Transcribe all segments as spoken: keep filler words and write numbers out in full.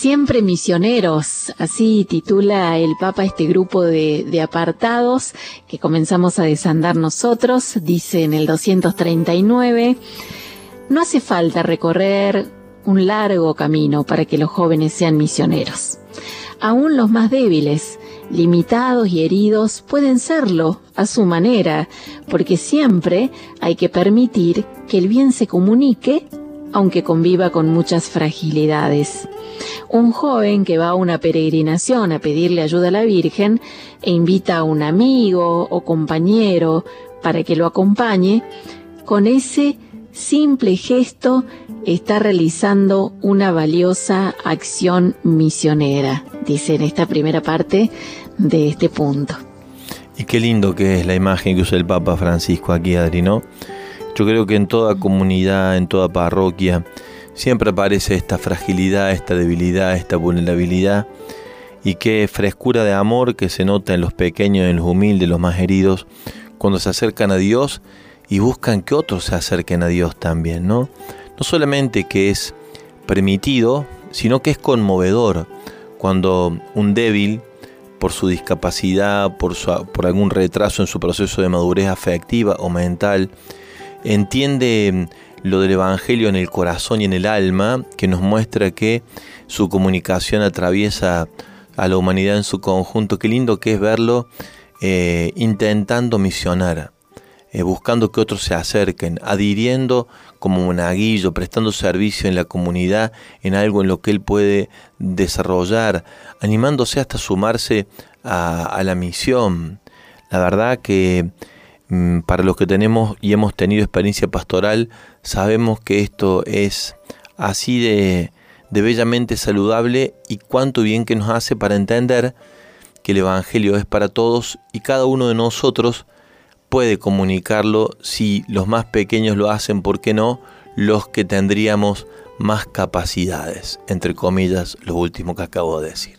Siempre misioneros, así titula el Papa este grupo de, de apartados que comenzamos a desandar nosotros. Dice en el doscientos treinta y nueve, no hace falta recorrer un largo camino para que los jóvenes sean misioneros. Aún los más débiles, limitados y heridos pueden serlo a su manera, porque siempre hay que permitir que el bien se comunique, aunque conviva con muchas fragilidades. Un joven que va a una peregrinación a pedirle ayuda a la Virgen e invita a un amigo o compañero para que lo acompañe, con ese simple gesto está realizando una valiosa acción misionera, dice en esta primera parte de este punto. Y qué lindo que es la imagen que usa el Papa Francisco aquí, Adri, ¿no? Yo creo que en toda comunidad, en toda parroquia, siempre aparece esta fragilidad, esta debilidad, esta vulnerabilidad, y qué frescura de amor que se nota en los pequeños, en los humildes, los más heridos, cuando se acercan a Dios y buscan que otros se acerquen a Dios también, ¿no? No solamente que es permitido, sino que es conmovedor cuando un débil, por su discapacidad, por, su, por algún retraso en su proceso de madurez afectiva o mental, entiende lo del Evangelio en el corazón y en el alma, que nos muestra que su comunicación atraviesa a la humanidad en su conjunto. Qué lindo que es verlo eh, intentando misionar, eh, buscando que otros se acerquen, adhiriendo como monaguillo, prestando servicio en la comunidad, en algo en lo que él puede desarrollar, animándose hasta sumarse a, a la misión. La verdad que para los que tenemos y hemos tenido experiencia pastoral, sabemos que esto es así de, de bellamente saludable, y cuánto bien que nos hace para entender que el Evangelio es para todos y cada uno de nosotros puede comunicarlo. Si los más pequeños lo hacen, ¿por qué no los que tendríamos más capacidades? Entre comillas, lo último que acabo de decir.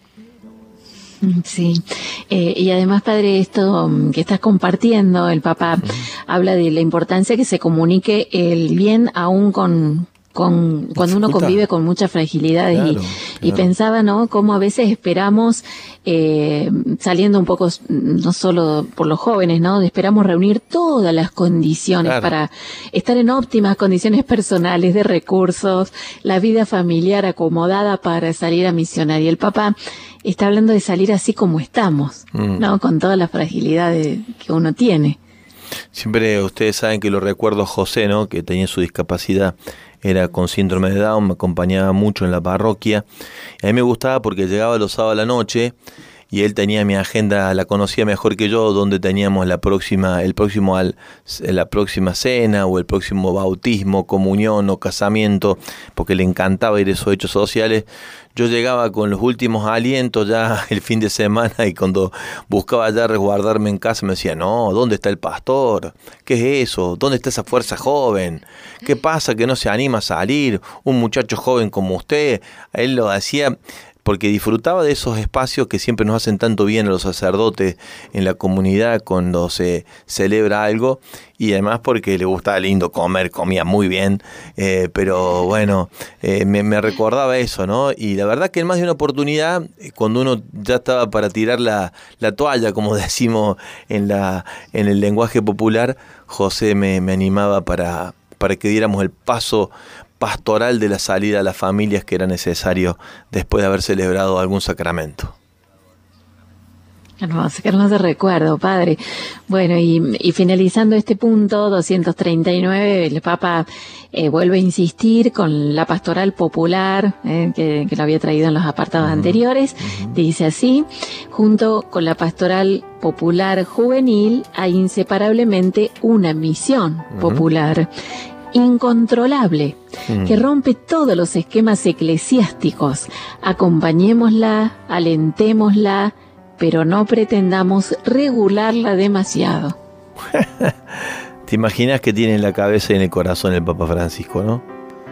Sí, eh, y además, padre, esto que estás compartiendo, el Papa uh-huh. habla de la importancia que se comunique el bien aún con, con cuando uno convive con muchas fragilidades. Claro, y, claro. y pensaba, ¿no?, cómo a veces esperamos, eh, saliendo un poco, no solo por los jóvenes, ¿no?, esperamos reunir todas las condiciones claro. para estar en óptimas condiciones personales, de recursos, la vida familiar acomodada para salir a misionar. Y el Papa está hablando de salir así como estamos, mm. ¿no?, con todas las fragilidades que uno tiene. Siempre ustedes saben que lo recuerdo a José, ¿no?, que tenía su discapacidad, era con síndrome de Down, me acompañaba mucho en la parroquia. A mí me gustaba porque llegaba los sábados a la noche y él tenía mi agenda, la conocía mejor que yo, donde teníamos la próxima, el próximo al, la próxima cena o el próximo bautismo, comunión o casamiento, porque le encantaba ir a esos hechos sociales. Yo llegaba con los últimos alientos ya el fin de semana, y cuando buscaba ya resguardarme en casa me decía, no, ¿dónde está el pastor? ¿Qué es eso? ¿Dónde está esa fuerza joven? ¿Qué pasa que no se anima a salir? Un muchacho joven como usted. Él lo hacía porque disfrutaba de esos espacios que siempre nos hacen tanto bien a los sacerdotes en la comunidad cuando se celebra algo, y además porque le gustaba lindo comer, comía muy bien, eh, pero bueno, eh, me, me recordaba eso, ¿no? Y la verdad que en más de una oportunidad, cuando uno ya estaba para tirar la, la toalla, como decimos en, la, en el lenguaje popular, José me, me animaba para, para que diéramos el paso pastoral de la salida a las familias que era necesario después de haber celebrado algún sacramento. Qué hermoso, qué hermoso recuerdo, padre. Bueno, y, y finalizando este punto doscientos treinta y nueve, el Papa eh, vuelve a insistir con la pastoral popular, eh, que, que lo había traído en los apartados uh-huh. anteriores. Uh-huh. Dice así: junto con la pastoral popular juvenil hay inseparablemente una misión uh-huh. popular incontrolable, mm. que rompe todos los esquemas eclesiásticos. Acompañémosla, alentémosla, pero no pretendamos regularla demasiado. ¿Te imaginas que tiene en la cabeza y en el corazón el Papa Francisco, no?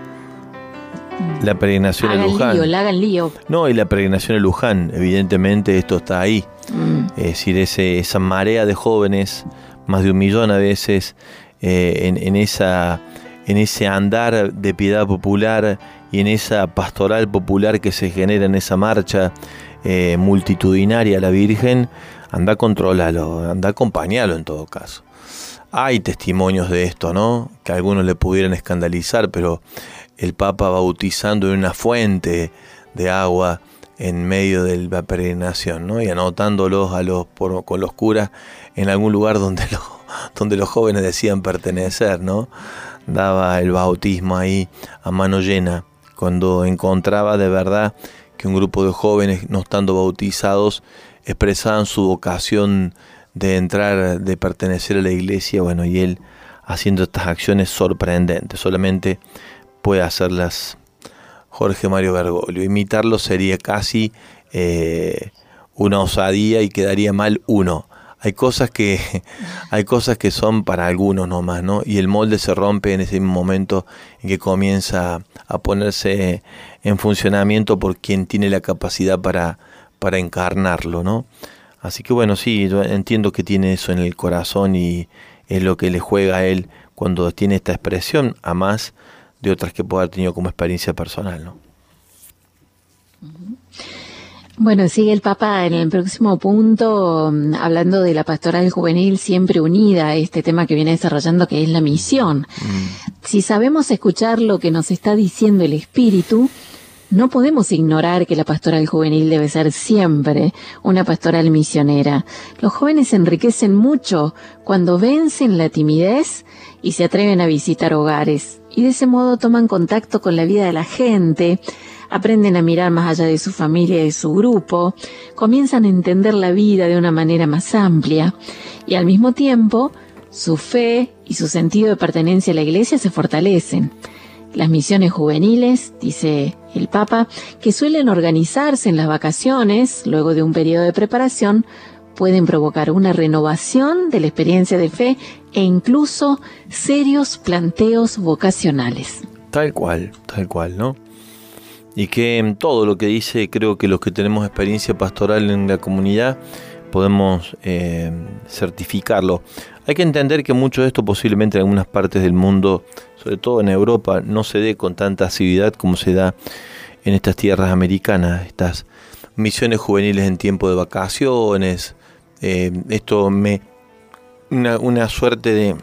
La peregrinación hagan a Luján. Lío, la hagan lío. No, y la peregrinación a Luján, evidentemente esto está ahí. Mm. Es decir, ese, esa marea de jóvenes, más de un millón a veces, eh, en, en esa... en ese andar de piedad popular y en esa pastoral popular que se genera en esa marcha eh, multitudinaria a la Virgen, anda a controlarlo, anda a acompañarlo en todo caso. Hay testimonios de esto, ¿no? Que a algunos le pudieran escandalizar, pero el Papa bautizando en una fuente de agua en medio de la peregrinación, ¿no? Y anotándolos a los por, con los curas en algún lugar donde los, donde los jóvenes decían pertenecer, ¿no? Daba el bautismo ahí a mano llena, cuando encontraba de verdad que un grupo de jóvenes, no estando bautizados, expresaban su vocación de entrar, de pertenecer a la iglesia, bueno, y él haciendo estas acciones sorprendentes. Solamente puede hacerlas Jorge Mario Bergoglio. Imitarlo sería casi eh, una osadía y quedaría mal uno. Hay cosas que hay cosas que son para algunos nomás, ¿no? Y el molde se rompe en ese mismo momento en que comienza a ponerse en funcionamiento por quien tiene la capacidad para, para encarnarlo, ¿no? Así que bueno, sí, yo entiendo que tiene eso en el corazón y es lo que le juega a él cuando tiene esta expresión, a más de otras que pueda haber tenido como experiencia personal, ¿no? Bueno, sigue el Papa en el próximo punto hablando de la pastoral juvenil siempre unida a este tema que viene desarrollando, que es la misión. Mm. Si sabemos escuchar lo que nos está diciendo el Espíritu, no podemos ignorar que la pastoral juvenil debe ser siempre una pastoral misionera. Los jóvenes se enriquecen mucho cuando vencen la timidez y se atreven a visitar hogares, y de ese modo toman contacto con la vida de la gente, aprenden a mirar más allá de su familia y de su grupo, comienzan a entender la vida de una manera más amplia, y al mismo tiempo su fe y su sentido de pertenencia a la Iglesia se fortalecen. Las misiones juveniles, dice el Papa, que suelen organizarse en las vacaciones, luego de un periodo de preparación, pueden provocar una renovación de la experiencia de fe e incluso serios planteos vocacionales. Tal cual, tal cual, ¿no? Y que en todo lo que dice, creo que los que tenemos experiencia pastoral en la comunidad podemos eh, certificarlo. Hay que entender que mucho de esto posiblemente en algunas partes del mundo, sobre todo en Europa, no se dé con tanta asiduidad como se da en estas tierras americanas, estas misiones juveniles en tiempo de vacaciones. Eh, esto me una, una suerte de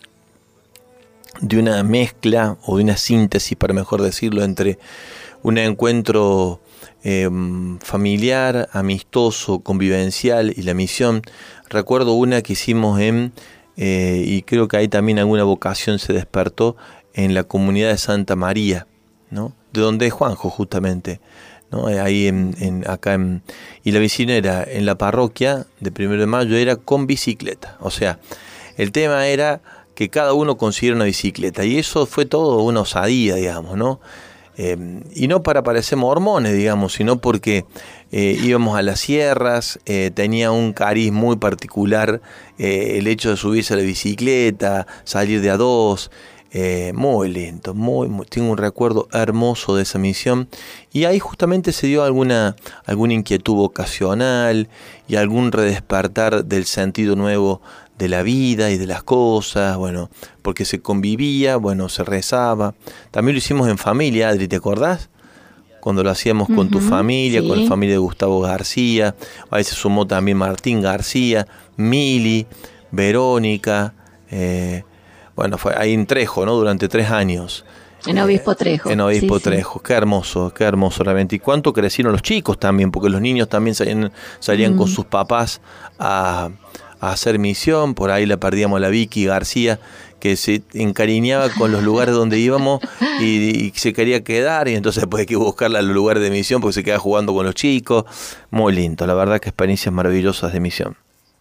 de una mezcla o de una síntesis, para mejor decirlo, entre un encuentro eh, familiar, amistoso, convivencial y la misión. Recuerdo una que hicimos en eh, y creo que ahí también alguna vocación se despertó en la comunidad de Santa María, ¿no? De donde es Juanjo justamente, ¿no? Ahí en, en acá en, y la misión era en la parroquia de Primero de Mayo, era con bicicleta. O sea, el tema era que cada uno consiguiera una bicicleta, y eso fue todo una osadía, digamos, ¿no? Eh, y no para parecer mormones, digamos, sino porque eh, íbamos a las sierras, eh, tenía un cariz muy particular eh, el hecho de subirse a la bicicleta, salir de a dos, eh, muy lento, muy, muy, tengo un recuerdo hermoso de esa misión, y ahí justamente se dio alguna, alguna inquietud vocacional y algún redespertar del sentido nuevo de la vida y de las cosas, bueno, porque se convivía, bueno, se rezaba. También lo hicimos en familia, Adri, ¿te acordás? Cuando lo hacíamos con uh-huh, tu familia, sí. Con la familia de Gustavo García, a veces sumó también Martín García, Mili, Verónica, eh, bueno, fue ahí en Trejo, ¿no? Durante tres años. En Obispo Trejo. En Obispo sí, Trejo, sí. Qué hermoso, qué hermoso realmente. Y cuánto crecieron los chicos también, porque los niños también salían, salían mm. con sus papás a... a hacer misión. Por ahí la perdíamos la Vicky García, que se encariñaba con los lugares donde íbamos y, y se quería quedar, y entonces después hay que buscarla a los lugares de misión porque se queda jugando con los chicos. Muy lindo, la verdad que experiencias maravillosas de misión.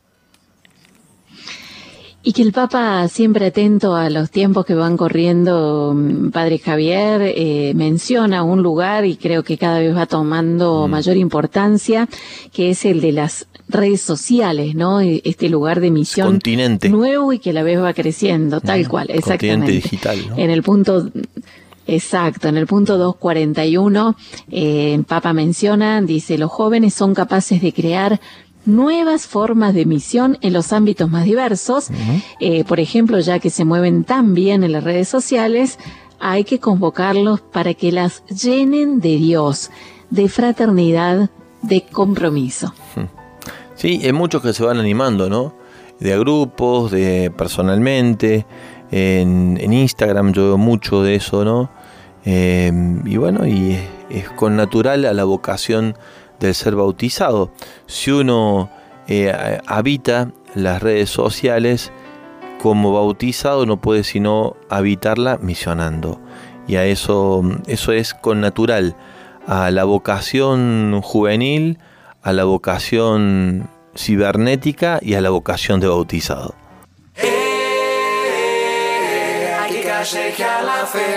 Y que el Papa, siempre atento a los tiempos que van corriendo, Padre Javier, eh, menciona un lugar, y creo que cada vez va tomando mm. mayor importancia, que es el de las redes sociales, ¿no? Este lugar de misión continente nuevo y que a la vez va creciendo, tal mm. cual, exactamente. Continente digital, ¿no? En el punto... Exacto, en el punto doscientos cuarenta y uno, eh, el Papa menciona, dice, los jóvenes son capaces de crear nuevas formas de misión en los ámbitos más diversos. Uh-huh. Eh, por ejemplo, ya que se mueven tan bien en las redes sociales, hay que convocarlos para que las llenen de Dios, de fraternidad, de compromiso. Sí, hay muchos que se van animando, ¿no? De a grupos, de personalmente, en, en Instagram yo veo mucho de eso, ¿no? Eh, y bueno, y es, es con natural a la vocación del ser bautizado. Si uno eh, habita las redes sociales como bautizado, no puede sino habitarla misionando. Y a eso, eso es con natural a la vocación juvenil, a la vocación cibernética y a la vocación de bautizado. Eh, hay que callejear la fe.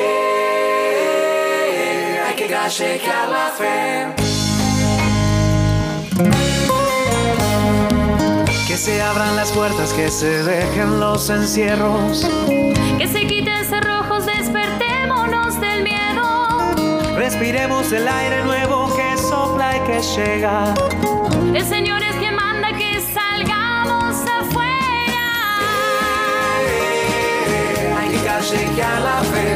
Eh, hay que callejear la fe. Que se abran las puertas, que se dejen los encierros, que se quiten cerrojos, despertémonos del miedo. Respiremos el aire nuevo que sopla y que llega. El Señor es quien manda que salgamos afuera. Eh, hay que callejear la fe.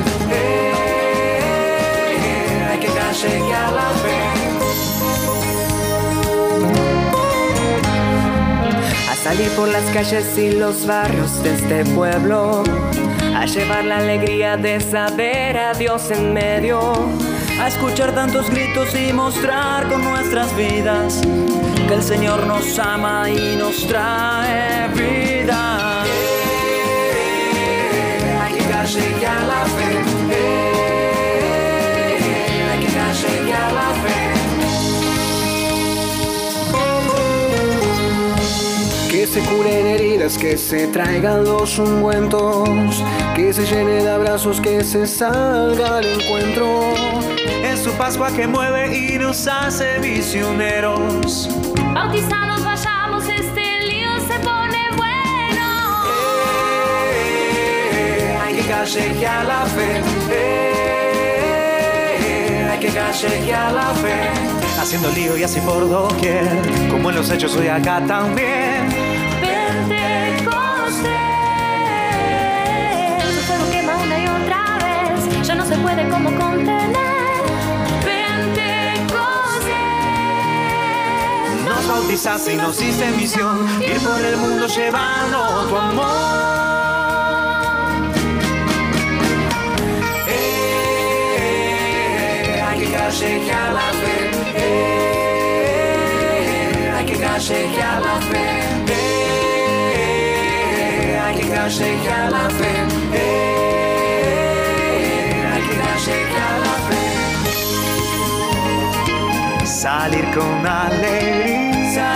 Eh, hay que callejear la fe. Salir por las calles y los barrios de este pueblo, a llevar la alegría de saber a Dios en medio, a escuchar tantos gritos y mostrar con nuestras vidas que el Señor nos ama y nos trae vida. Eh, hay que callejear la fe. Eh, hay que callejear la fe. Que se curen heridas, que se traigan los ungüentos, que se llene de abrazos, que se salga al encuentro. Es su Pascua que mueve y nos hace misioneros. Bautizados vayamos, este lío se pone bueno. Eh, hay que callejear la fe. Eh, hay que callejear la fe. Haciendo lío y así por doquier, como en los hechos hoy acá también. Pentecostés, su fuego quema una y otra vez, ya no se puede como contener. Pentecostés, nos bautizaste y nos hiciste misión, ir por el mundo llevando tu amor. Eh, hay que callejear la fe. Eh, hay que callejear la fe. Eh, hay que callejear la fe. Eh, hay que callejear la fe. Salir con alegría.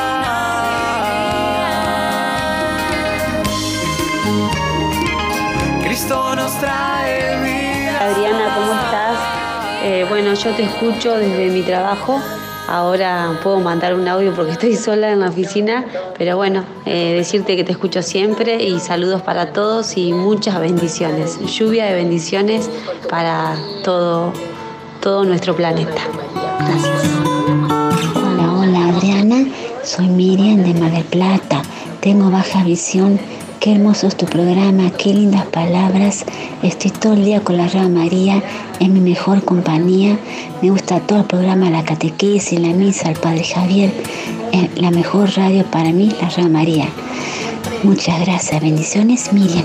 Cristo nos trae vida. Adriana, ¿cómo estás? Eh, bueno, yo te escucho desde mi trabajo. Ahora puedo mandar un audio porque estoy sola en la oficina, pero bueno, eh, decirte que te escucho siempre y saludos para todos y muchas bendiciones. Lluvia de bendiciones para todo, todo nuestro planeta. Gracias. Hola, hola Adriana, soy Miriam de Mar del Plata. Tengo baja visión. Qué hermoso es tu programa, qué lindas palabras. Estoy todo el día con la Radio María, es mi mejor compañía. Me gusta todo el programa, la catequesis, la misa, el Padre Javier. Eh, la mejor radio para mí es la Radio María. Muchas gracias, bendiciones, Miriam.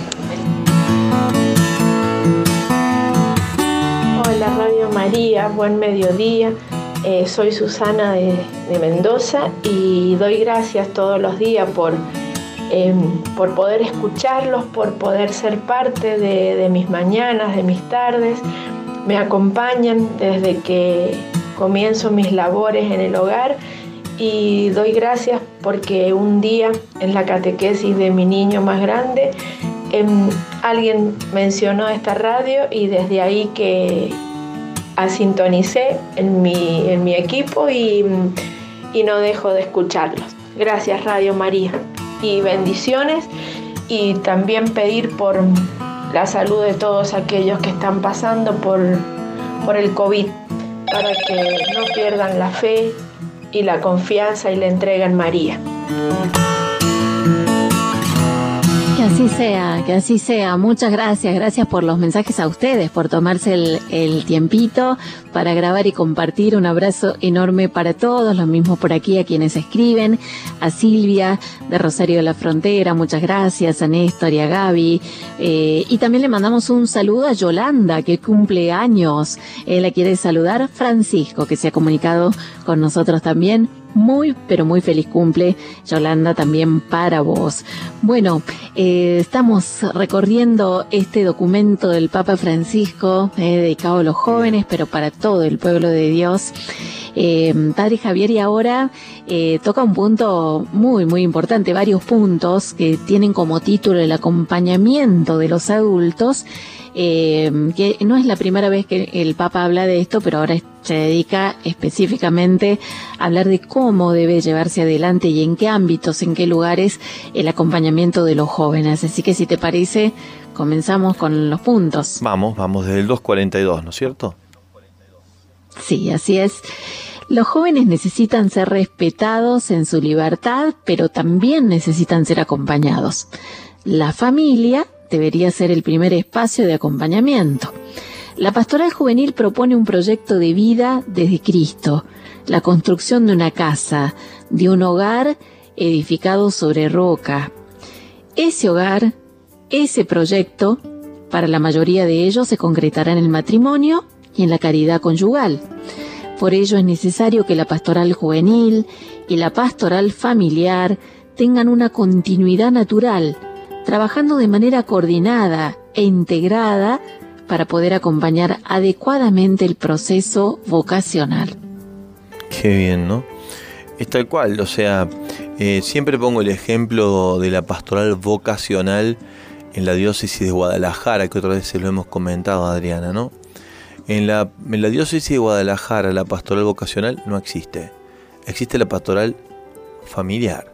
Hola Radio María, buen mediodía. Eh, soy Susana de, de Mendoza y doy gracias todos los días por... Eh, por poder escucharlos, por poder ser parte de, de mis mañanas, de mis tardes. Me acompañan desde que comienzo mis labores en el hogar y doy gracias porque un día en la catequesis de mi niño más grande eh, alguien mencionó esta radio y desde ahí que asintonicé en mi, en mi equipo y, y no dejo de escucharlos. Gracias Radio María. Y bendiciones y también pedir por la salud de todos aquellos que están pasando por, por el COVID para que no pierdan la fe y la confianza y la entrega en María. Que así sea, que así sea. Muchas gracias, gracias por los mensajes a ustedes, por tomarse el, el tiempito para grabar y compartir. Un abrazo enorme para todos, lo mismo por aquí a quienes escriben, a Silvia de Rosario de la Frontera, muchas gracias, a Néstor y a Gaby. Eh, y también le mandamos un saludo a Yolanda, que cumple años. Él la quiere saludar, Francisco, que se ha comunicado con nosotros también. Muy, pero muy feliz cumple, Yolanda, también para vos. Bueno, eh, estamos recorriendo este documento del Papa Francisco, eh, dedicado a los jóvenes, pero para todo el pueblo de Dios. Eh, Padre Javier, y ahora eh, toca un punto muy, muy importante, varios puntos que tienen como título el acompañamiento de los adultos. Eh, que no es la primera vez que el Papa habla de esto, pero ahora se dedica específicamente a hablar de cómo debe llevarse adelante y en qué ámbitos, en qué lugares el acompañamiento de los jóvenes. Así que si te parece, comenzamos con los puntos. Vamos, vamos desde el dos cuarenta y dos, ¿no es cierto? Sí, así es. Los jóvenes necesitan ser respetados en su libertad, pero también necesitan ser acompañados. La familia debería ser el primer espacio de acompañamiento. La Pastoral Juvenil propone un proyecto de vida desde Cristo, la construcción de una casa, de un hogar edificado sobre roca. Ese hogar, ese proyecto, para la mayoría de ellos se concretará en el matrimonio y en la caridad conyugal. Por ello es necesario que la Pastoral Juvenil y la Pastoral Familiar tengan una continuidad natural, trabajando de manera coordinada e integrada para poder acompañar adecuadamente el proceso vocacional. Qué bien, ¿no? Es tal cual, o sea, eh, siempre pongo el ejemplo de la pastoral vocacional en la diócesis de Guadalajara, que otra vez se lo hemos comentado, Adriana, ¿no? En la, en la diócesis de Guadalajara la pastoral vocacional no existe, existe la pastoral familiar.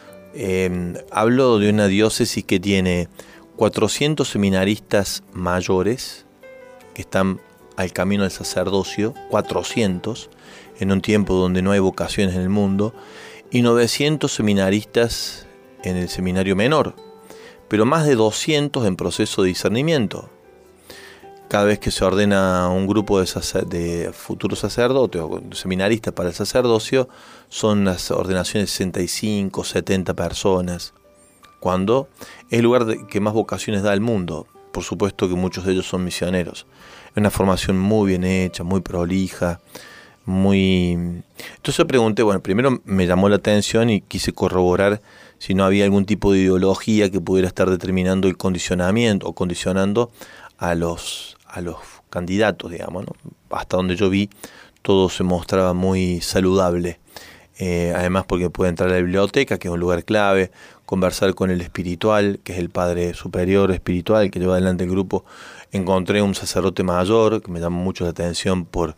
Eh, hablo de una diócesis que tiene cuatrocientos seminaristas mayores que están al camino del sacerdocio, cuatrocientos, en un tiempo donde no hay vocaciones en el mundo, y novecientos seminaristas en el seminario menor, pero más de doscientos en proceso de discernimiento. Cada vez que se ordena un grupo de, sacer, de futuros sacerdotes o seminaristas para el sacerdocio, son las ordenaciones de sesenta y cinco, setenta personas, cuando es el lugar de, que más vocaciones da al mundo. Por supuesto que muchos de ellos son misioneros. Es una formación muy bien hecha, muy prolija, muy... Entonces pregunté, bueno, primero me llamó la atención y quise corroborar si no había algún tipo de ideología que pudiera estar determinando el condicionamiento o condicionando a los... a los candidatos, digamos, ¿no? Hasta donde yo vi, todo se mostraba muy saludable. Eh, además porque puede entrar a la biblioteca, que es un lugar clave, conversar con el espiritual, que es el padre superior espiritual que lleva adelante el grupo. Encontré un sacerdote mayor que me llamó mucho la atención por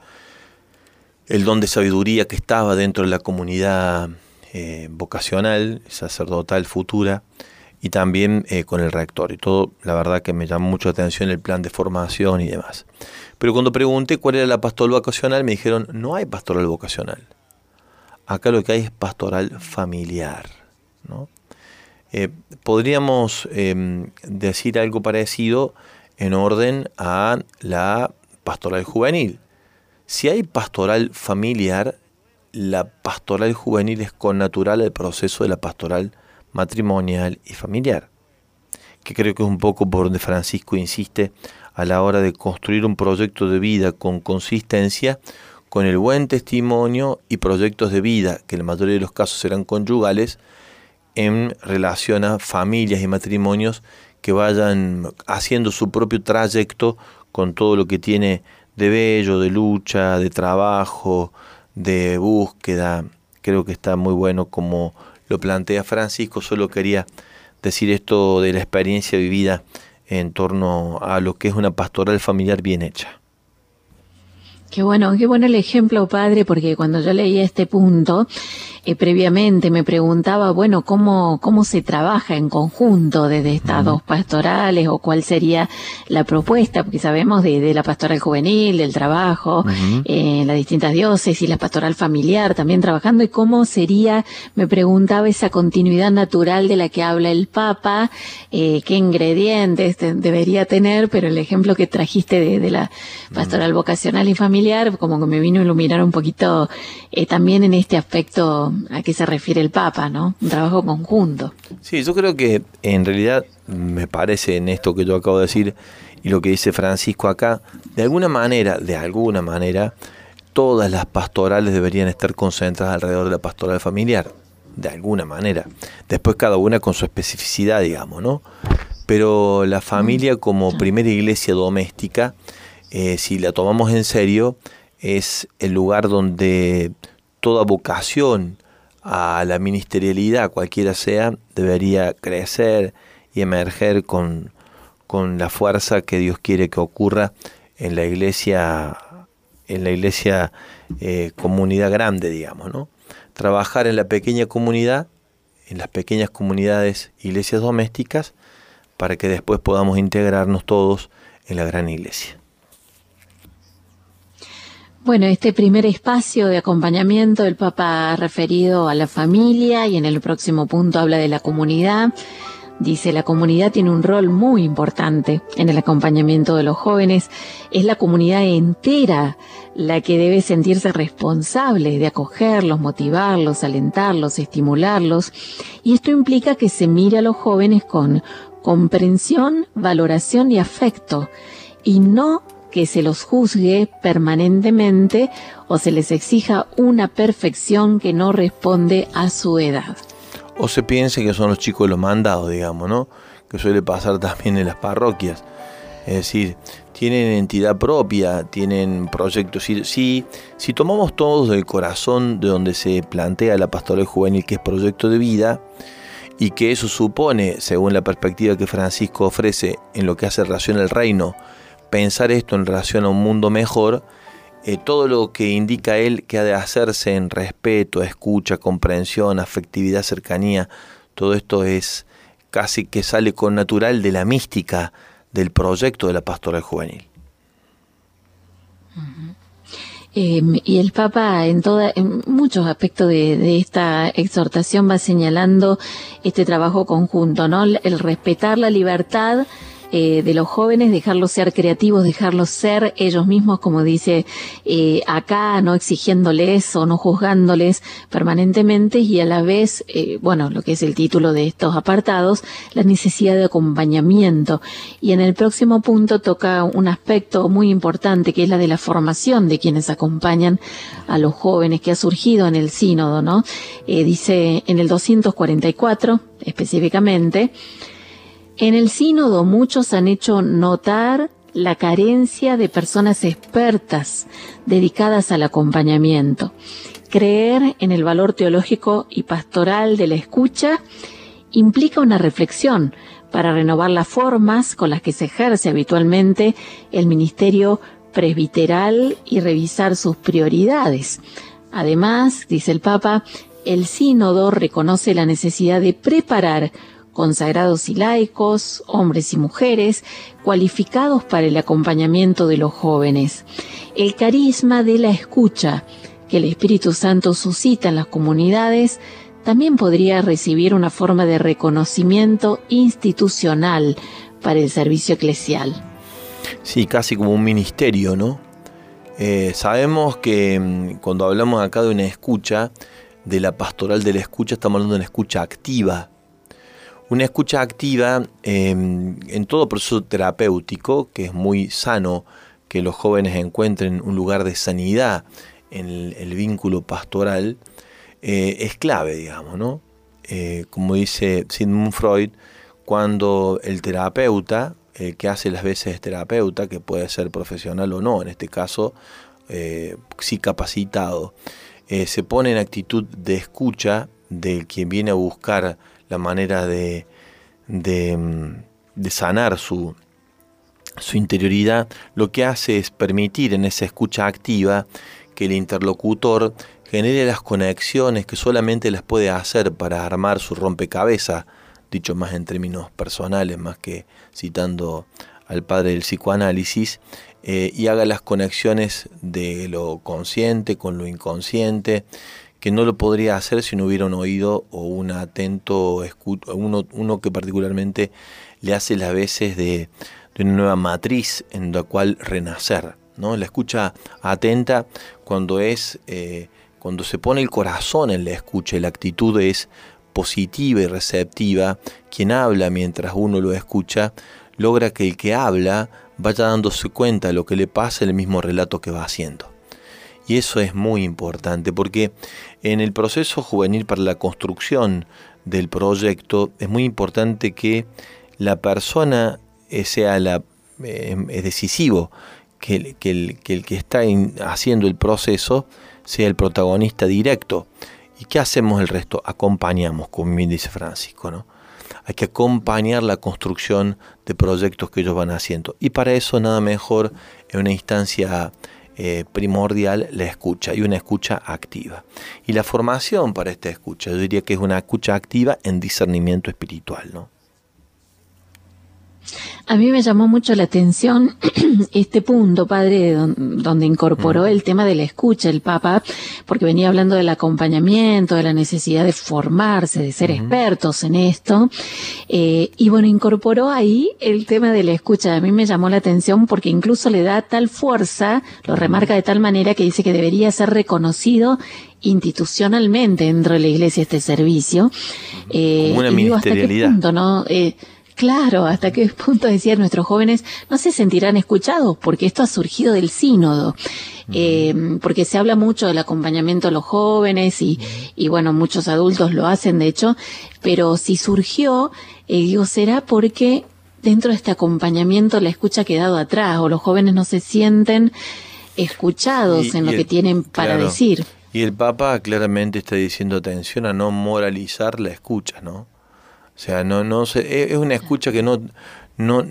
el don de sabiduría que estaba dentro de la comunidad eh, vocacional, sacerdotal futura, y también eh, con el rector. Y todo, la verdad que me llamó mucho la atención el plan de formación y demás. Pero cuando pregunté cuál era la pastoral vocacional, me dijeron, no hay pastoral vocacional. Acá lo que hay es pastoral familiar, ¿no? Eh, podríamos eh, decir algo parecido en orden a la pastoral juvenil. Si hay pastoral familiar, la pastoral juvenil es connatural al proceso de la pastoral matrimonial y familiar, que creo que es un poco por donde Francisco insiste a la hora de construir un proyecto de vida con consistencia, con el buen testimonio y proyectos de vida, que en la mayoría de los casos serán conyugales, en relación a familias y matrimonios que vayan haciendo su propio trayecto con todo lo que tiene de bello, de lucha, de trabajo, de búsqueda. Creo que está muy bueno como lo plantea Francisco. Solo quería decir esto de la experiencia vivida en torno a lo que es una pastoral familiar bien hecha. Qué bueno, qué bueno el ejemplo, padre, porque cuando yo leí este punto, eh, previamente me preguntaba, bueno, ¿cómo, cómo se trabaja en conjunto desde estas uh-huh. dos pastorales o cuál sería la propuesta? Porque sabemos de, de la pastoral juvenil, del trabajo, uh-huh. eh, en las distintas diócesis, la pastoral familiar también trabajando, y cómo sería, me preguntaba, esa continuidad natural de la que habla el Papa, eh, qué ingredientes te, debería tener, pero el ejemplo que trajiste de, de la pastoral uh-huh. vocacional y familiar, como que me vino a iluminar un poquito eh, también en este aspecto a qué se refiere el Papa, ¿no? Un trabajo conjunto. Sí, yo creo que en realidad me parece en esto que yo acabo de decir y lo que dice Francisco acá, de alguna manera, de alguna manera, todas las pastorales deberían estar concentradas alrededor de la pastoral familiar, de alguna manera. Después cada una con su especificidad, digamos, ¿no? Pero la familia como primera iglesia doméstica, eh, si la tomamos en serio, es el lugar donde toda vocación a la ministerialidad, cualquiera sea, debería crecer y emerger con, con la fuerza que Dios quiere que ocurra en la iglesia, en la iglesia eh, comunidad grande, digamos, ¿no? Trabajar en la pequeña comunidad, en las pequeñas comunidades, iglesias domésticas, para que después podamos integrarnos todos en la gran iglesia. Bueno, este primer espacio de acompañamiento, el Papa ha referido a la familia y en el próximo punto habla de la comunidad. Dice, la comunidad tiene un rol muy importante en el acompañamiento de los jóvenes. Es la comunidad entera la que debe sentirse responsable de acogerlos, motivarlos, alentarlos, estimularlos. Y esto implica que se mire a los jóvenes con comprensión, valoración y afecto, y no que se los juzgue permanentemente o se les exija una perfección que no responde a su edad. O se piense que son los chicos de los mandados, digamos, ¿no? Que suele pasar también en las parroquias. Es decir, tienen entidad propia, tienen proyectos. Si, si, si tomamos todos del corazón de donde se plantea la pastoral juvenil, que es proyecto de vida, y que eso supone, según la perspectiva que Francisco ofrece en lo que hace relación al reino, pensar esto en relación a un mundo mejor, eh, todo lo que indica él que ha de hacerse en respeto, escucha, comprensión, afectividad, cercanía, todo esto es casi que sale con natural de la mística del proyecto de la pastoral juvenil. Uh-huh. Eh, y el Papa en, toda, en muchos aspectos de, de esta exhortación va señalando este trabajo conjunto, ¿no? El, el respetar la libertad Eh, de los jóvenes, dejarlos ser creativos, dejarlos ser ellos mismos, como dice eh, acá, no exigiéndoles o no juzgándoles permanentemente, y a la vez, eh, bueno, lo que es el título de estos apartados, la necesidad de acompañamiento. Y en el próximo punto toca un aspecto muy importante, que es la de la formación de quienes acompañan a los jóvenes, que ha surgido en el sínodo, ¿no? Eh, dice en el doscientos cuarenta y cuatro, específicamente, en el sínodo muchos han hecho notar la carencia de personas expertas dedicadas al acompañamiento. Creer en el valor teológico y pastoral de la escucha implica una reflexión para renovar las formas con las que se ejerce habitualmente el ministerio presbiteral y revisar sus prioridades. Además, dice el Papa, el sínodo reconoce la necesidad de preparar consagrados y laicos, hombres y mujeres, cualificados para el acompañamiento de los jóvenes. El carisma de la escucha que el Espíritu Santo suscita en las comunidades también podría recibir una forma de reconocimiento institucional para el servicio eclesial. Sí, casi como un ministerio, ¿no? Eh, sabemos que cuando hablamos acá de una escucha, de la pastoral de la escucha, estamos hablando de una escucha activa. Una escucha activa eh, en todo proceso terapéutico, que es muy sano que los jóvenes encuentren un lugar de sanidad en el, el vínculo pastoral, eh, es clave, digamos, ¿no? Eh, como dice Sigmund Freud, cuando el terapeuta, el que hace las veces terapeuta, que puede ser profesional o no, en este caso eh, sí capacitado, eh, se pone en actitud de escucha del quien viene a buscar la manera de, de, de sanar su, su interioridad, lo que hace es permitir en esa escucha activa que el interlocutor genere las conexiones que solamente las puede hacer para armar su rompecabezas, dicho más en términos personales, más que citando al padre del psicoanálisis, eh, y haga las conexiones de lo consciente con lo inconsciente, que no lo podría hacer si no hubiera un oído o un atento escucho, uno, uno que particularmente le hace las veces de, de una nueva matriz en la cual renacer, ¿no? La escucha atenta cuando es eh, cuando se pone el corazón en la escucha y la actitud es positiva y receptiva. Quien habla mientras uno lo escucha logra que el que habla vaya dándose cuenta de lo que le pasa en el mismo relato que va haciendo. Y eso es muy importante porque en el proceso juvenil para la construcción del proyecto es muy importante que la persona sea la, eh, es decisivo que, que, el, que el que está in, haciendo el proceso sea el protagonista directo. ¿Y qué hacemos el resto? Acompañamos, como bien dice Francisco, ¿no? Hay que acompañar la construcción de proyectos que ellos van haciendo. Y para eso nada mejor en una instancia eh, primordial la escucha, y una escucha activa. Y la formación para esta escucha, yo diría que es una escucha activa en discernimiento espiritual, ¿no? A mí me llamó mucho la atención este punto, padre, donde incorporó el tema de la escucha el Papa, porque venía hablando del acompañamiento, de la necesidad de formarse, de ser uh-huh. expertos en esto, eh, y bueno, incorporó ahí el tema de la escucha. A mí me llamó la atención porque incluso le da tal fuerza, lo remarca de tal manera que dice que debería ser reconocido institucionalmente dentro de la Iglesia este servicio. Eh, Como una y digo, ministerialidad. ¿hasta qué punto, no? Eh, Claro, hasta qué punto, decían nuestros jóvenes, no se sentirán escuchados, porque esto ha surgido del sínodo, uh-huh. eh, porque se habla mucho del acompañamiento a los jóvenes y, uh-huh. y bueno, muchos adultos lo hacen de hecho, pero si surgió, eh, digo, será porque dentro de este acompañamiento la escucha ha quedado atrás, o los jóvenes no se sienten escuchados y, en y lo el, que tienen para claro. decir. Y el Papa claramente está diciendo atención a no moralizar la escucha, ¿no? O sea, no, no se, es una escucha que no, no,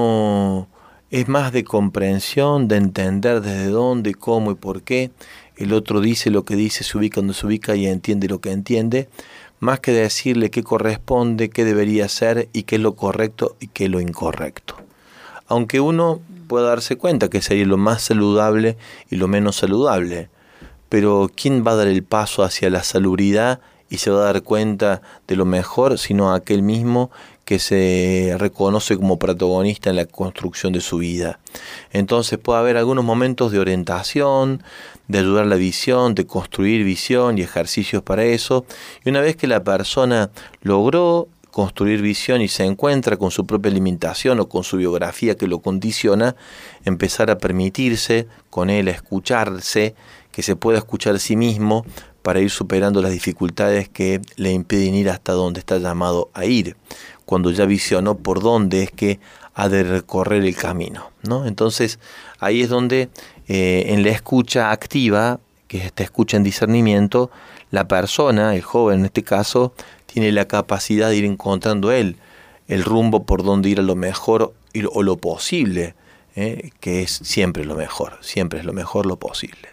no es más de comprensión, de entender desde dónde, cómo y por qué. El otro dice lo que dice, se ubica donde se ubica y entiende lo que entiende, más que decirle qué corresponde, qué debería ser y qué es lo correcto y qué es lo incorrecto. Aunque uno pueda darse cuenta que sería lo más saludable y lo menos saludable, pero ¿quién va a dar el paso hacia la salubridad y se va a dar cuenta de lo mejor, sino aquel mismo que se reconoce como protagonista en la construcción de su vida? Entonces puede haber algunos momentos de orientación, de ayudar a la visión, de construir visión y ejercicios para eso. Y una vez que la persona logró construir visión y se encuentra con su propia limitación o con su biografía que lo condiciona, empezar a permitirse con él a escucharse, que se pueda escuchar a sí mismo, para ir superando las dificultades que le impiden ir hasta donde está llamado a ir, cuando ya visionó por dónde es que ha de recorrer el camino, ¿no? Entonces, ahí es donde eh, en la escucha activa, que es esta escucha en discernimiento, la persona, el joven en este caso, tiene la capacidad de ir encontrando él el rumbo por donde ir a lo mejor o lo posible, ¿eh? Que es siempre lo mejor, siempre es lo mejor lo posible.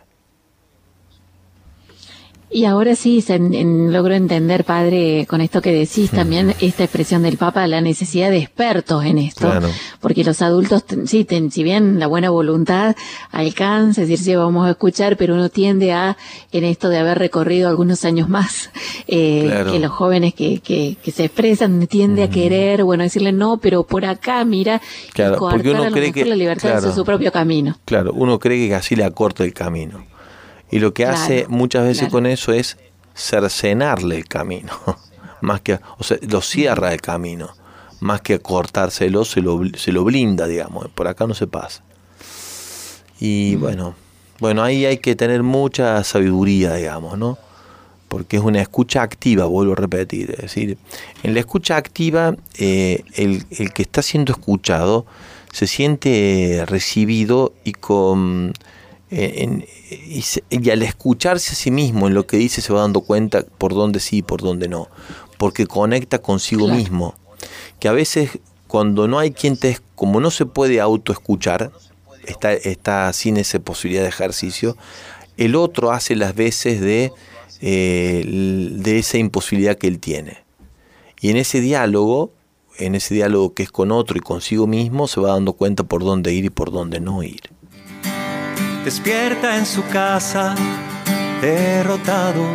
Y ahora sí, se en, en, logro entender, padre, con esto que decís también, esta expresión del Papa, la necesidad de expertos en esto. Claro. Porque los adultos, sí, ten, si bien la buena voluntad alcanza, es decir, sí, vamos a escuchar, pero uno tiende a, en esto de haber recorrido algunos años más, eh, claro. que los jóvenes que, que, que se expresan, tiende uh-huh. a querer, bueno, decirle no, pero por acá, mira, claro, y coartar porque uno a lo cree mejor que, la libertad claro, de su propio camino. Claro, uno cree que así le acorta el camino. Y lo que claro, hace muchas veces claro. con eso es cercenarle el camino, más que, o sea, lo cierra el camino, más que acortárselo, se lo, se lo blinda, digamos, por acá no se pasa. Y mm. bueno, bueno, ahí hay que tener mucha sabiduría, digamos, ¿no? Porque es una escucha activa, vuelvo a repetir, es decir, en la escucha activa, eh, el, el que está siendo escuchado se siente recibido y con... En, y, se, y al escucharse a sí mismo en lo que dice se va dando cuenta por dónde sí y por dónde no, porque conecta consigo claro. mismo, que a veces cuando no hay quien te, como no se puede autoescuchar, está, está sin esa posibilidad de ejercicio, el otro hace las veces de, eh, de esa imposibilidad que él tiene. Y en ese diálogo, en ese diálogo que es con otro y consigo mismo, se va dando cuenta por dónde ir y por dónde no ir. Despierta en su casa, derrotado,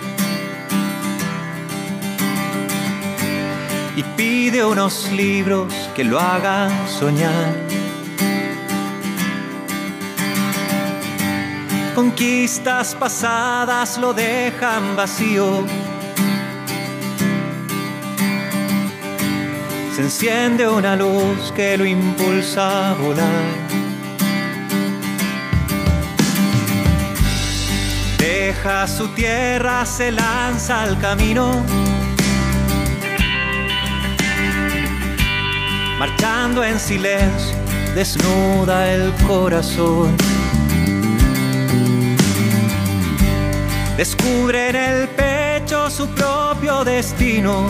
y pide unos libros que lo hagan soñar. Conquistas pasadas lo dejan vacío. Se enciende una luz que lo impulsa a volar. Deja su tierra, se lanza al camino, marchando en silencio, desnuda el corazón. Descubre en el pecho su propio destino.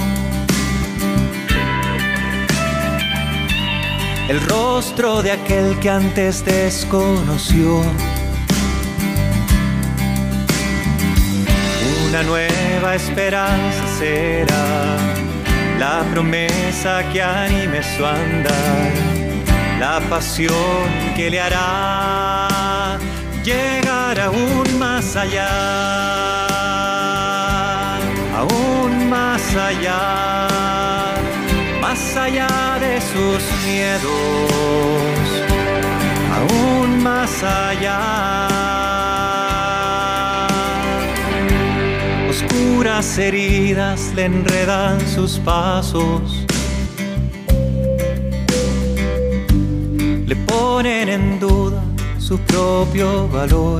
El rostro de aquel que antes desconoció. Una nueva esperanza será la promesa que anime su andar, la pasión que le hará llegar aún más allá, aún más allá, más allá de sus miedos, aún más allá. Oscuras heridas le enredan sus pasos, le ponen en duda su propio valor.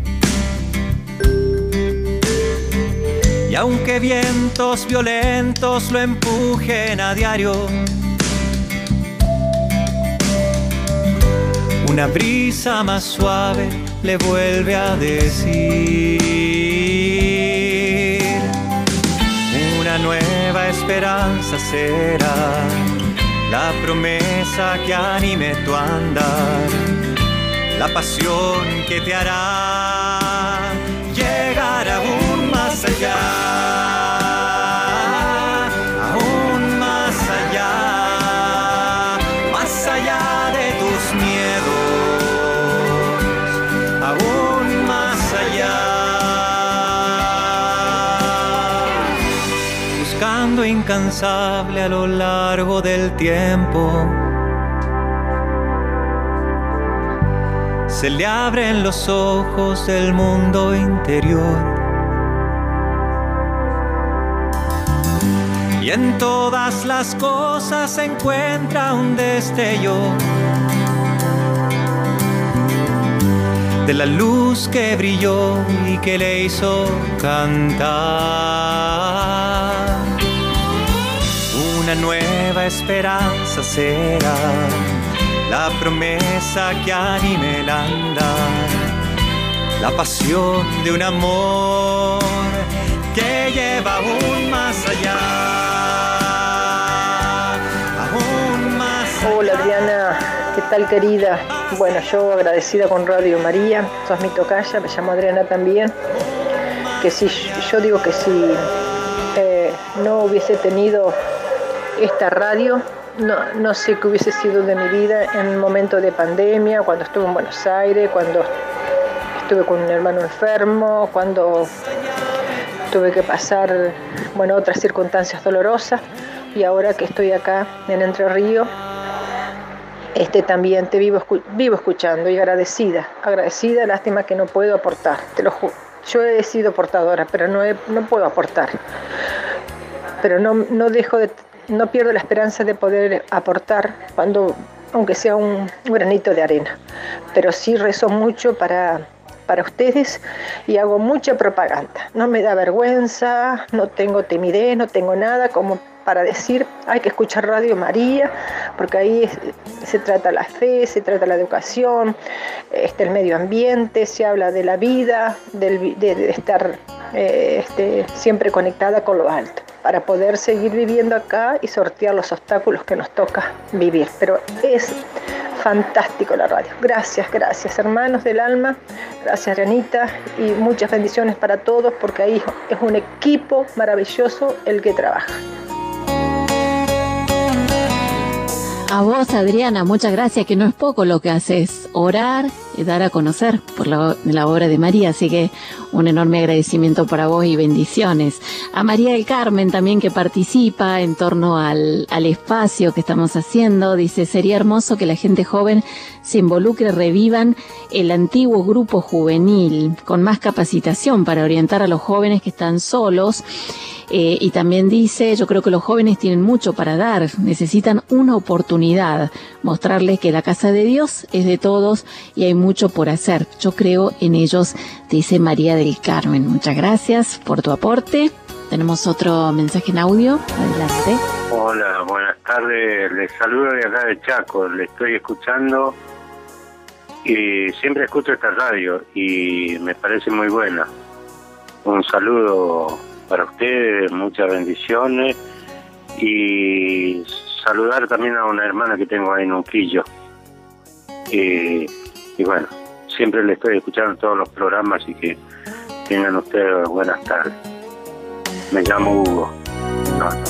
Y aunque vientos violentos lo empujen a diario, una brisa más suave le vuelve a decir: una nueva esperanza será la promesa que anime tu andar, la pasión que te hará llegar aún más allá, aún más allá, más allá de tus miedos, aún más allá. Buscando incansable a lo largo del tiempo, se le abren los ojos del mundo interior. Y en todas las cosas se encuentra un destello de la luz que brilló y que le hizo cantar. Una nueva esperanza será la promesa que anime el andar, la pasión de un amor que lleva aún más allá, aún más allá. Hola Adriana, ¿qué tal querida? Bueno, yo agradecida con Radio María, sos mi tocaya, me llamo Adriana también, que si yo digo que si eh, no hubiese tenido esta radio, No, no sé qué hubiese sido de mi vida en un momento de pandemia, cuando estuve en Buenos Aires, cuando estuve con un hermano enfermo, cuando tuve que pasar, bueno, otras circunstancias dolorosas, y ahora que estoy acá en Entre Ríos, este, también te vivo, vivo escuchando y agradecida, agradecida, lástima que no puedo aportar, te lo juro. Yo he sido portadora, pero no, he, no puedo aportar, pero no, no dejo de... No pierdo la esperanza de poder aportar, cuando, aunque sea un granito de arena. Pero sí rezo mucho para, para ustedes y hago mucha propaganda. No me da vergüenza, no tengo timidez, no tengo nada como para decir, hay que escuchar Radio María, porque ahí es, se trata la fe, se trata la educación, este, el medio ambiente, se habla de la vida, del, de, de estar eh, este, siempre conectada con lo alto, para poder seguir viviendo acá y sortear los obstáculos que nos toca vivir. Pero es fantástico la radio. Gracias, gracias, hermanos del alma. Gracias, Adrianita, y muchas bendiciones para todos, porque ahí es un equipo maravilloso el que trabaja. A vos, Adriana, muchas gracias, que no es poco lo que haces, orar y dar a conocer por la, la obra de María, así que un enorme agradecimiento para vos y bendiciones. A María del Carmen también, que participa en torno al, al espacio que estamos haciendo, dice: sería hermoso que la gente joven se involucre, revivan el antiguo grupo juvenil, con más capacitación para orientar a los jóvenes que están solos. Eh, y también dice: yo creo que los jóvenes tienen mucho para dar, necesitan una oportunidad, mostrarles que la casa de Dios es de todos y hay mucho por hacer. Yo creo en ellos, dice María del Carmen. Muchas gracias por tu aporte. Tenemos otro mensaje en audio. Adelante. Hola, buenas tardes. Les saludo de acá de Chaco. Le estoy escuchando y siempre escucho esta radio y me parece muy buena. Un saludo para ustedes, muchas bendiciones, y saludar también a una hermana que tengo ahí en Unquillo. Y, y bueno, siempre le estoy escuchando todos los programas, así que tengan ustedes buenas tardes. Me llamo Hugo. No, no.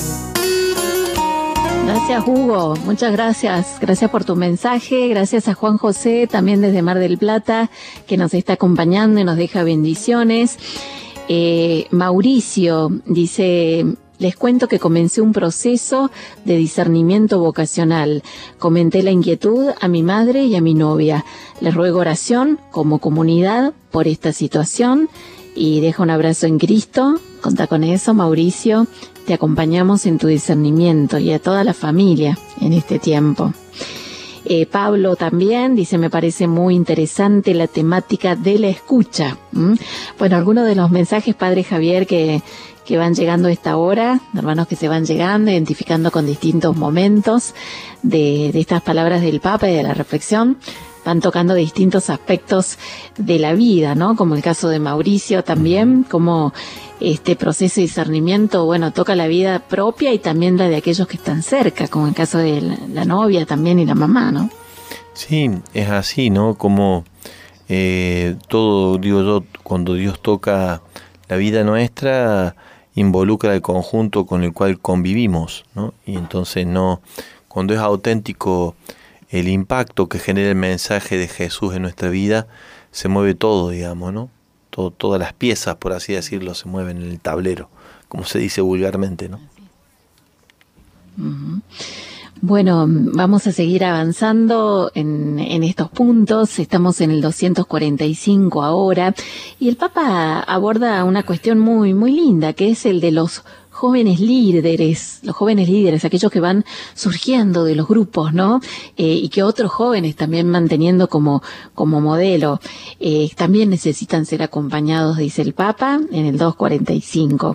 Gracias, Hugo, muchas gracias, gracias por tu mensaje, gracias a Juan José, también desde Mar del Plata, que nos está acompañando y nos deja bendiciones. Eh, Mauricio dice: les cuento que comencé un proceso de discernimiento vocacional. Comenté la inquietud a mi madre y a mi novia. Les ruego oración como comunidad por esta situación y deja un abrazo en Cristo. Contá con eso, Mauricio. Te acompañamos en tu discernimiento y a toda la familia en este tiempo. Eh, Pablo también dice: me parece muy interesante la temática de la escucha. ¿Mm? Bueno, algunos de los mensajes, Padre Javier, que, que van llegando a esta hora, hermanos que se van llegando, identificando con distintos momentos de, de estas palabras del Papa y de la reflexión, van tocando distintos aspectos de la vida, ¿no? Como el caso de Mauricio también, como este proceso de discernimiento, bueno, toca la vida propia y también la de aquellos que están cerca, como el caso de la, la novia también y la mamá, ¿no? Sí, es así, ¿no? Como eh, todo, digo yo, cuando Dios toca la vida nuestra, involucra el conjunto con el cual convivimos, ¿no? Y entonces no, cuando es auténtico el impacto que genera el mensaje de Jesús en nuestra vida, se mueve todo, digamos, ¿no? Todo, todas las piezas, por así decirlo, se mueven en el tablero, como se dice vulgarmente, ¿no? Uh-huh. Bueno, vamos a seguir avanzando en, en estos puntos. Estamos en el doscientos cuarenta y cinco ahora, y el Papa aborda una cuestión muy, muy linda, que es el de los jóvenes líderes, los jóvenes líderes, aquellos que van surgiendo de los grupos, ¿no? Eh, y que otros jóvenes también van teniendo como, como modelo. Eh, también necesitan ser acompañados, dice el Papa, en el doscientos cuarenta y cinco.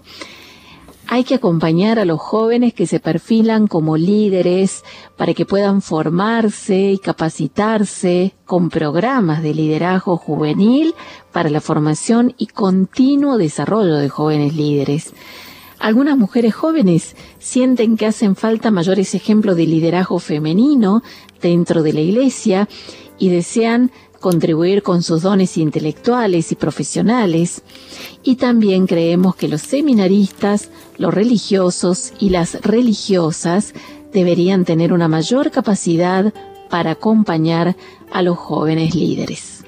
Hay que acompañar a los jóvenes que se perfilan como líderes para que puedan formarse y capacitarse con programas de liderazgo juvenil para la formación y continuo desarrollo de jóvenes líderes. Algunas mujeres jóvenes sienten que hacen falta mayores ejemplos de liderazgo femenino dentro de la Iglesia y desean contribuir con sus dones intelectuales y profesionales. Y también creemos que los seminaristas, los religiosos y las religiosas deberían tener una mayor capacidad para acompañar a los jóvenes líderes.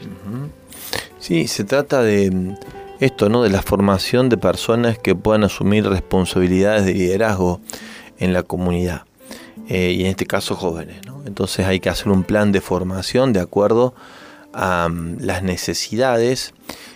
Sí, se trata de esto, ¿no? De la formación de personas que puedan asumir responsabilidades de liderazgo en la comunidad, eh, y en este caso jóvenes, ¿no? Entonces hay que hacer un plan de formación de acuerdo a um, las necesidades,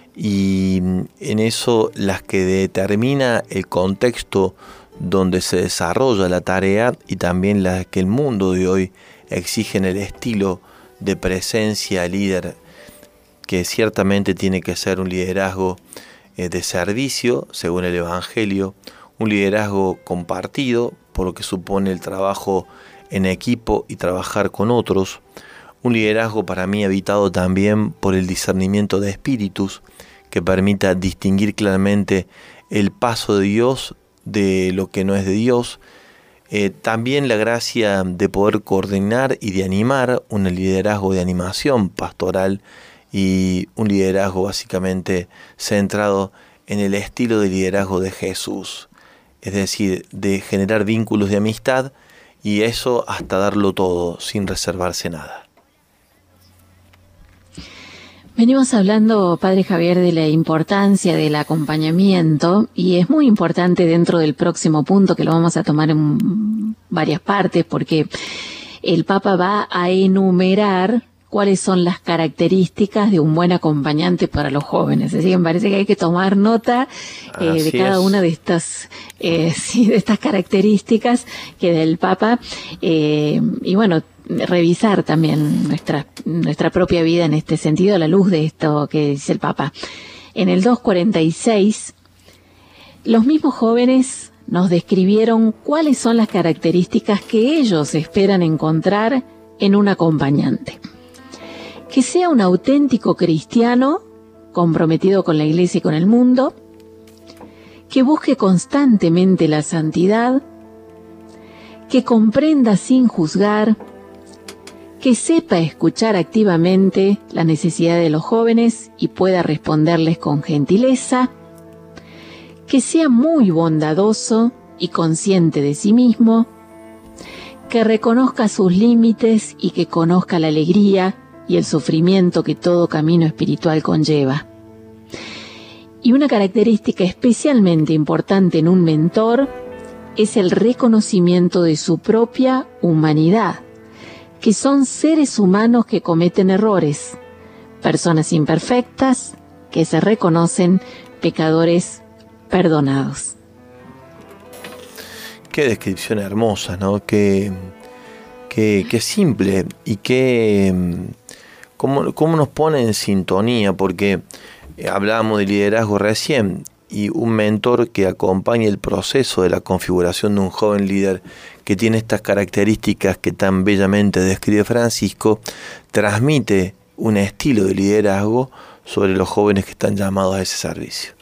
y en eso las que determina el contexto donde se desarrolla la tarea, y también las que el mundo de hoy exigen el estilo de presencia líder, que ciertamente tiene que ser un liderazgo eh, de servicio, según el Evangelio, un liderazgo compartido, por lo que supone el trabajo en equipo y trabajar con otros, un liderazgo para mí habitado también por el discernimiento de espíritus, que permita distinguir claramente el paso de Dios de lo que no es de Dios, eh, también la gracia de poder coordinar y de animar un liderazgo de animación pastoral y un liderazgo básicamente centrado en el estilo de liderazgo de Jesús, es decir, de generar vínculos de amistad y eso hasta darlo todo sin reservarse nada. Venimos hablando, Padre Javier, de la importancia del acompañamiento y es muy importante dentro del próximo punto que lo vamos a tomar en varias partes porque el Papa va a enumerar cuáles son las características de un buen acompañante para los jóvenes. Así que me parece que hay que tomar nota eh, de cada es. una de estas eh, sí, de estas características que del Papa eh, y bueno, revisar también nuestra nuestra propia vida en este sentido a la luz de esto que dice el Papa. En el doscientos cuarenta y seis, los mismos jóvenes nos describieron cuáles son las características que ellos esperan encontrar en un acompañante. Que sea un auténtico cristiano, comprometido con la Iglesia y con el mundo, que busque constantemente la santidad, que comprenda sin juzgar, que sepa escuchar activamente la necesidad de los jóvenes y pueda responderles con gentileza, que sea muy bondadoso y consciente de sí mismo, que reconozca sus límites y que conozca la alegría y el sufrimiento que todo camino espiritual conlleva. Y una característica especialmente importante en un mentor es el reconocimiento de su propia humanidad, que son seres humanos que cometen errores, personas imperfectas que se reconocen pecadores perdonados. Qué descripción hermosa, ¿no? Qué, qué, qué simple y qué cómo, cómo nos pone en sintonía, porque hablábamos de liderazgo recién y un mentor que acompañe el proceso de la configuración de un joven líder que tiene estas características que tan bellamente describe Francisco, transmite un estilo de liderazgo sobre los jóvenes que están llamados a ese servicio.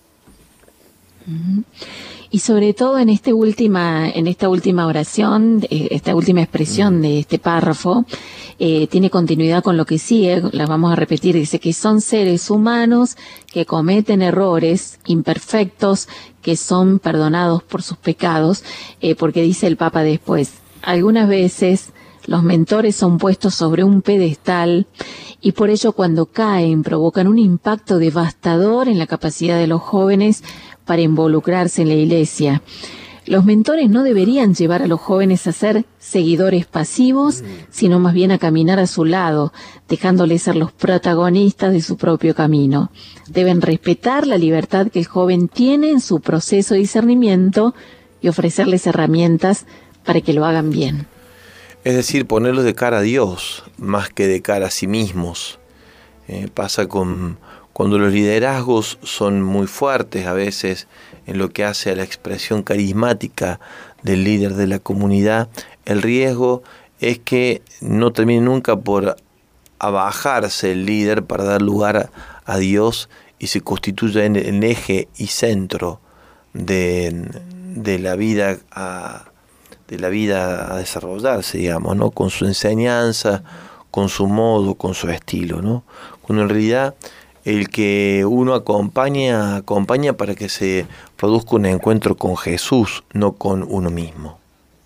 Uh-huh. Y sobre todo en este última, en esta última oración, esta última expresión de este párrafo, eh, tiene continuidad con lo que sigue, la vamos a repetir, dice que son seres humanos que cometen errores imperfectos, que son perdonados por sus pecados, eh, porque dice el Papa después, algunas veces los mentores son puestos sobre un pedestal y por ello cuando caen provocan un impacto devastador en la capacidad de los jóvenes para involucrarse en la Iglesia. Los mentores no deberían llevar a los jóvenes a ser seguidores pasivos, sino más bien a caminar a su lado, dejándoles ser los protagonistas de su propio camino. Deben respetar la libertad que el joven tiene en su proceso de discernimiento y ofrecerles herramientas para que lo hagan bien. Es decir, ponerlos de cara a Dios, más que de cara a sí mismos. Eh, pasa con... Cuando los liderazgos son muy fuertes a veces en lo que hace a la expresión carismática del líder de la comunidad, el riesgo es que no termine nunca por abajarse el líder para dar lugar a Dios y se constituya en el eje y centro de, de la vida a, de la vida a desarrollarse, digamos, ¿no? Con su enseñanza, con su modo, con su estilo, ¿no? Cuando en realidad el que uno acompaña, acompaña para que se produzca un encuentro con Jesús, no con uno mismo.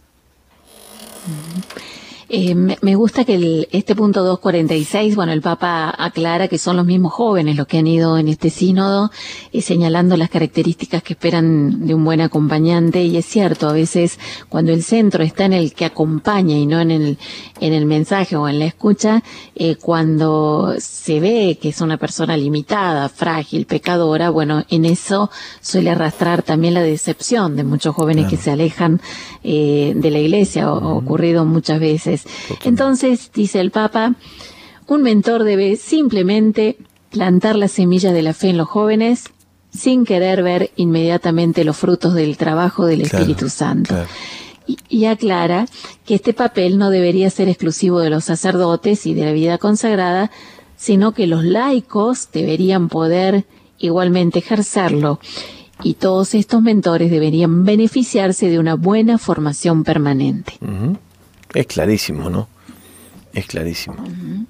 Eh, me, me gusta que el, este punto doscientos cuarenta y seis, bueno, el Papa aclara que son los mismos jóvenes los que han ido en este sínodo eh, señalando las características que esperan de un buen acompañante, y es cierto, a veces cuando el centro está en el que acompaña y no en el, en el mensaje o en la escucha, eh, cuando se ve que es una persona limitada, frágil, pecadora, bueno, en eso suele arrastrar también la decepción de muchos jóvenes claro. que se alejan eh, de la Iglesia, o, uh-huh. ocurrido muchas veces. Totalmente. Entonces, dice el Papa, un mentor debe simplemente plantar la semilla de la fe en los jóvenes sin querer ver inmediatamente los frutos del trabajo del claro, Espíritu Santo. Claro. Y, y aclara que este papel no debería ser exclusivo de los sacerdotes y de la vida consagrada, sino que los laicos deberían poder igualmente ejercerlo. y todos estos mentores deberían beneficiarse de una buena formación permanente. Uh-huh. Es clarísimo, ¿no? Es clarísimo. Uh-huh.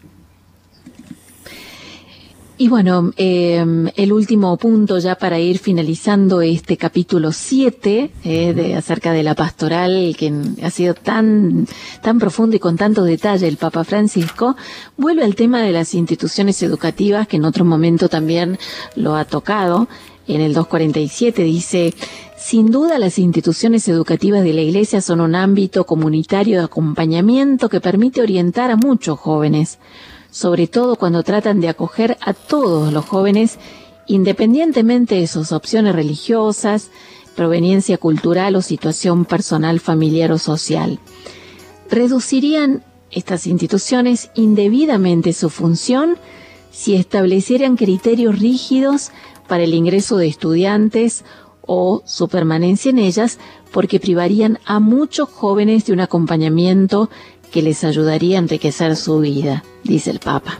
Y bueno, eh, el último punto ya para ir finalizando este capítulo siete, eh, de, acerca de la pastoral, que ha sido tan, tan profundo y con tanto detalle el Papa Francisco, vuelve al tema de las instituciones educativas, que en otro momento también lo ha tocado. En el doscientos cuarenta y siete dice: sin duda las instituciones educativas de la Iglesia son un ámbito comunitario de acompañamiento que permite orientar a muchos jóvenes, sobre todo cuando tratan de acoger a todos los jóvenes, independientemente de sus opciones religiosas, proveniencia cultural o situación personal, familiar o social. Reducirían estas instituciones indebidamente su función si establecieran criterios rígidos para el ingreso de estudiantes o su permanencia en ellas, porque privarían a muchos jóvenes de un acompañamiento que les ayudaría a enriquecer su vida, dice el Papa.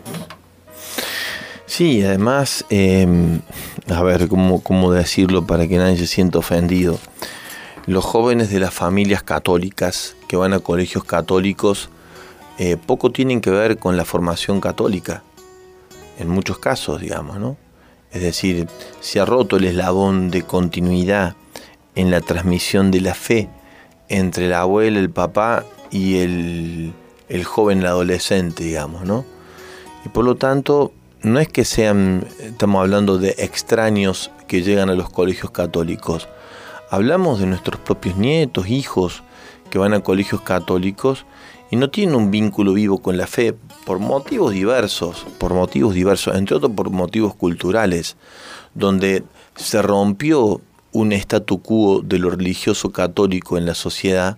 Sí, además, eh, a ver, ¿cómo, cómo decirlo para que nadie se sienta ofendido? Los jóvenes de las familias católicas que van a colegios católicos eh, poco tienen que ver con la formación católica, en muchos casos, digamos, ¿no? Es decir, se ha roto el eslabón de continuidad en la transmisión de la fe entre la abuela, el papá y el, el joven, el adolescente, digamos, ¿no? Y por lo tanto, no es que sean, estamos hablando de extraños que llegan a los colegios católicos. Hablamos de nuestros propios nietos, hijos, que van a colegios católicos y no tienen un vínculo vivo con la fe por motivos diversos, por motivos diversos, entre otros por motivos culturales, donde se rompió un statu quo de lo religioso católico en la sociedad.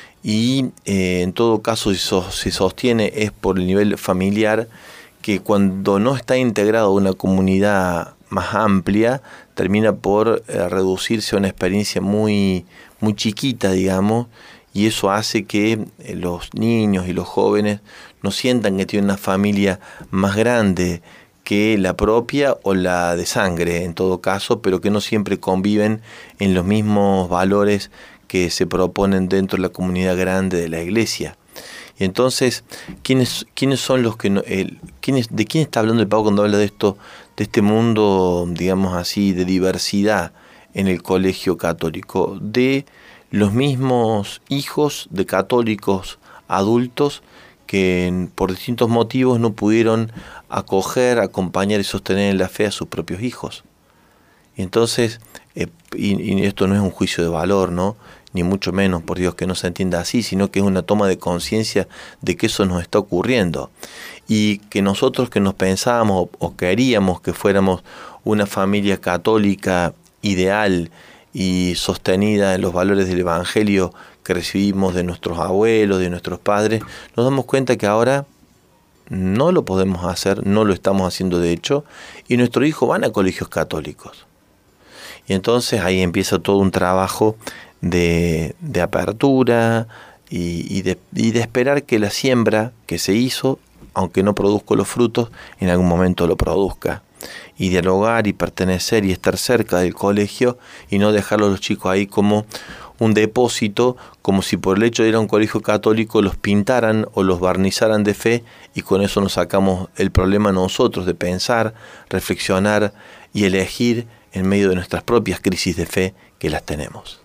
Y eh, en todo caso, si so, se sostiene es por el nivel familiar, que cuando no está integrado a una comunidad más amplia, termina por eh, reducirse a una experiencia muy, muy chiquita, digamos, y eso hace que eh, los niños y los jóvenes no sientan que tienen una familia más grande que la propia o la de sangre, en todo caso, pero que no siempre conviven en los mismos valores que se proponen dentro de la comunidad grande de la Iglesia. Y entonces, ¿quiénes, quiénes son los que no, el, quiénes, de quién está hablando el Papa cuando habla de esto, de este mundo, digamos así, de diversidad en el colegio católico? De los mismos hijos de católicos adultos que por distintos motivos no pudieron acoger, acompañar y sostener en la fe a sus propios hijos. Y entonces, eh, y, y esto no es un juicio de valor, ¿no? Ni mucho menos, por Dios, que no se entienda así, sino que es una toma de conciencia de que eso nos está ocurriendo. Y que nosotros que nos pensábamos o queríamos que fuéramos una familia católica ideal y sostenida en los valores del Evangelio que recibimos de nuestros abuelos, de nuestros padres, nos damos cuenta que ahora no lo podemos hacer, no lo estamos haciendo de hecho, y nuestros hijos van a colegios católicos. Y entonces ahí empieza todo un trabajo de, de apertura y, y, de, y de esperar que la siembra que se hizo, aunque no produzca los frutos, en algún momento lo produzca. Y dialogar y pertenecer y estar cerca del colegio y no dejarlo a los chicos ahí como un depósito, como si por el hecho de ir a un colegio católico los pintaran o los barnizaran de fe, y con eso nos sacamos el problema nosotros de pensar, reflexionar y elegir en medio de nuestras propias crisis de fe que las tenemos.